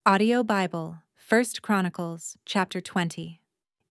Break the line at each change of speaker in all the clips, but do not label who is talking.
Audio Bible, 1 Chronicles, chapter 20.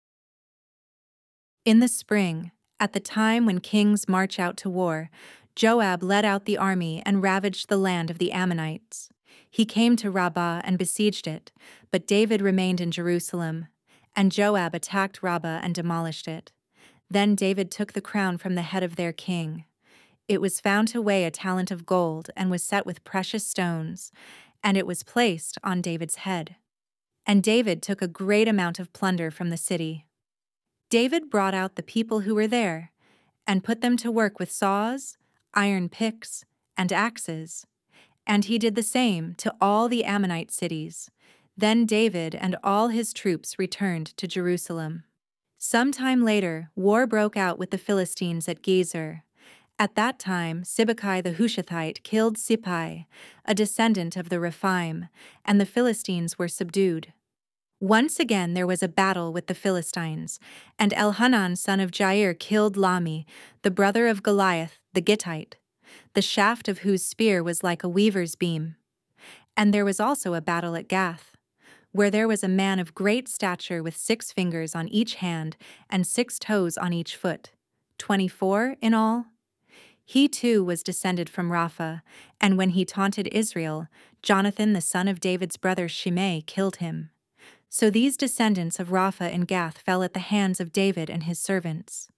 In the spring, at the time when kings march out to war, Joab led out the army and ravaged the land of the Ammonites. He came to Rabbah and besieged it, but David remained in Jerusalem, and Joab attacked Rabbah and demolished it. Then David took the crown from the head of their king. It was found to weigh a talent of gold and was set with precious stones, and it was placed on David's head. And David took a great amount of plunder from the city. David brought out the people who were there and put them to work with saws, iron picks, and axes. And he did the same to all the Ammonite cities. Then David and all his troops returned to Jerusalem. Some time later, war broke out with the Philistines at Gezer. At that time, Sibbecai the Hushathite killed Sippai, a descendant of the Rephaim, and the Philistines were subdued. Once again there was a battle with the Philistines, and Elhanan son of Jair killed Lahmi, the brother of Goliath the Gittite, the shaft of whose spear was like a weaver's beam. And there was also a battle at Gath, where there was a man of great stature with 6 fingers on each hand and 6 toes on each foot, 24 in all. He too was descended from Rapha, and when he taunted Israel, Jonathan the son of David's brother Shimei killed him. So these descendants of Rapha and Gath fell at the hands of David and his servants.